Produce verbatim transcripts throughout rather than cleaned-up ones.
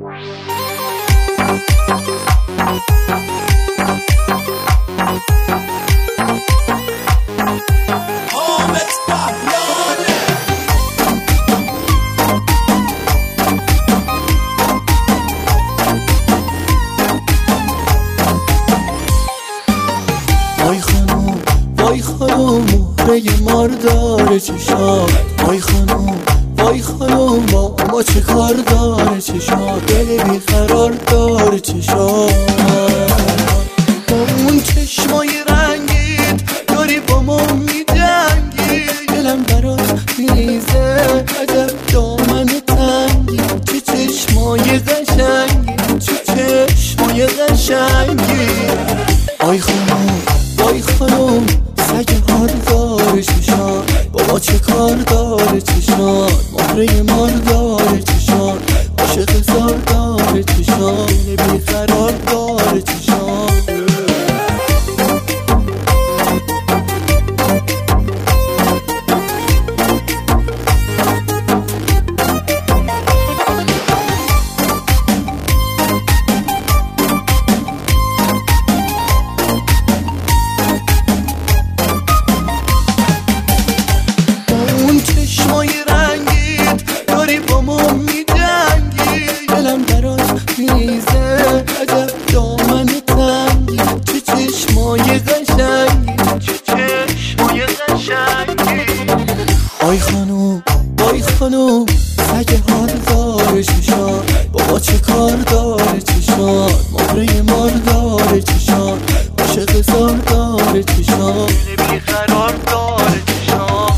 وای خانوم وای خانوم مهره مار داره چشات، وای خانوم وای خانوم با ما چه کار داره چشات، دل بیقرار داره چشات. با اون چشمای رنگیت داری با ما میجنگی، دلم برات میریزه عجب دامن تنگی، چه چشمای قشنگی چه چشمای قشنگی. وای خانوم وای خانوم سگ هار داره چشات، بابا چه کار داره چشات، مهره مار داره چشات، عاشق زار داره چشات، دل بیقرار داره چشات. میریزه عجب دامن تنگی، چه چشمای قشنگی چه چشمای قشنگی. وای خانوم وای خانوم سگ هار داره چشات، بابا چه کار داره چشات، مهره مار داره چشات، عاشق زار داره چشات، دل بیقرار داره چشات.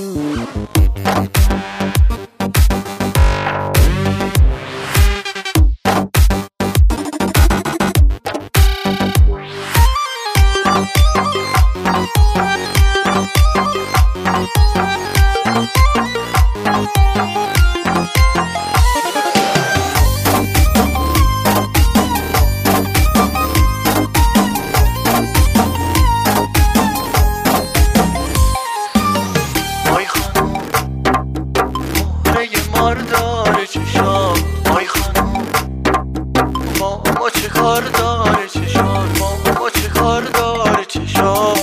مار داره چشات، وای خانوم با ما چه کار داره چشات، با ما چه کار داره چشات.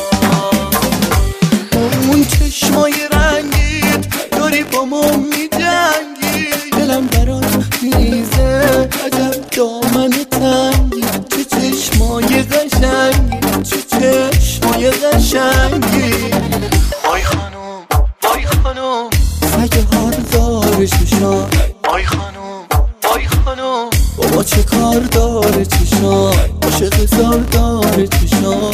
اون چشمای رنگیت داری با ما میجنگی، دلم برات میریزه عجب دامن تنگی، چه چشمای قشنگی چه چشمای قشنگی. وای خانوم وای خانوم سگ هار داره چشات، وای خانوم وای خانوم بابا چه کار داره چشات، عاشق زار داره چشات.